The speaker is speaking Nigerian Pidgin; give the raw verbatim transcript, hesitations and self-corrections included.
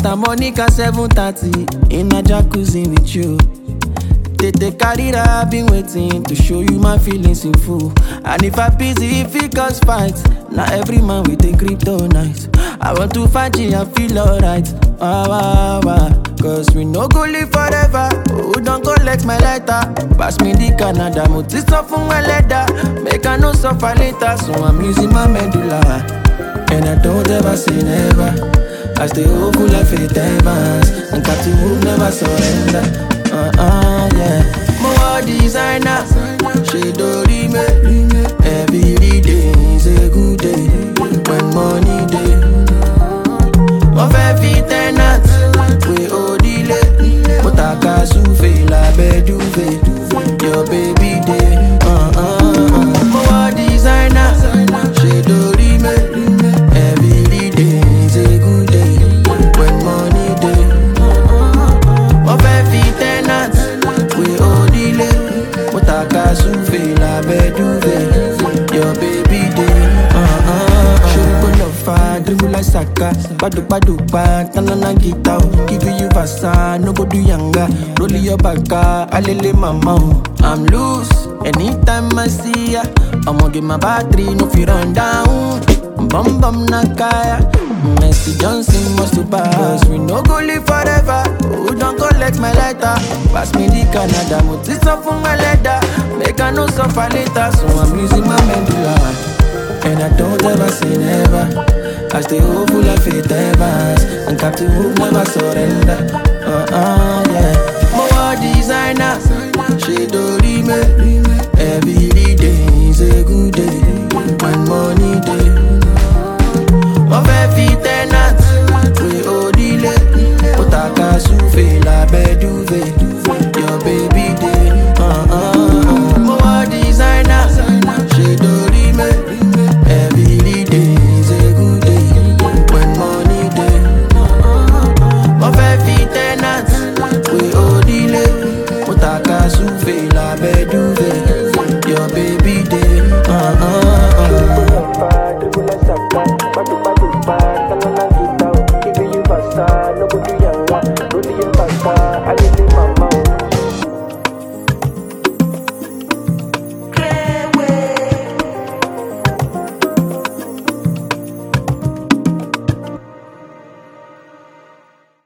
Santa Monica seven thirty in a jacuzzi with you. Tete carry I've been waiting to show you my feelings in full. And if I busy, if it cause fights, now every man with a kryptonite. I want to fight you and feel alright. Ah, ah, ah. Cause we no go live forever. Oh, don't collect my lighter. Pass me the Canada, motis off from my leather. Make I no suffer later, so I'm using my medulla. And I don't ever say never. I stay hopeful like faith evans. And captain who never surrender. Uh uh, yeah. More designer, she do me. Every day is a good day. When money day, of every tenant, we all delay. But I can't souffle la beduve. Your baby day, uh uh uh. More designer, she do me. Every day is a good day. When money day, of every tenant, we all delay. But I can't souffle la beduve. Your baby day, uh uh. Should go far, dribble like Saka. Badu badu ba, tanana guitar. Give you vasa, no go do younger. Roll your baka, alele mama. I'm loose, anytime I see ya. I'ma get my battery, no fi run down. Bum bum nakaya. Messi Johnson must to pass. We no go live forever. Who don't collect my lighter? Pass me the Canada, motis off from my leather. Make I no suffer later, so I'm using my medulla. And I don't ever say never. I stay hopeful like faith evans. And captain who never surrender. Uh uh, yeah. More designer, she do me.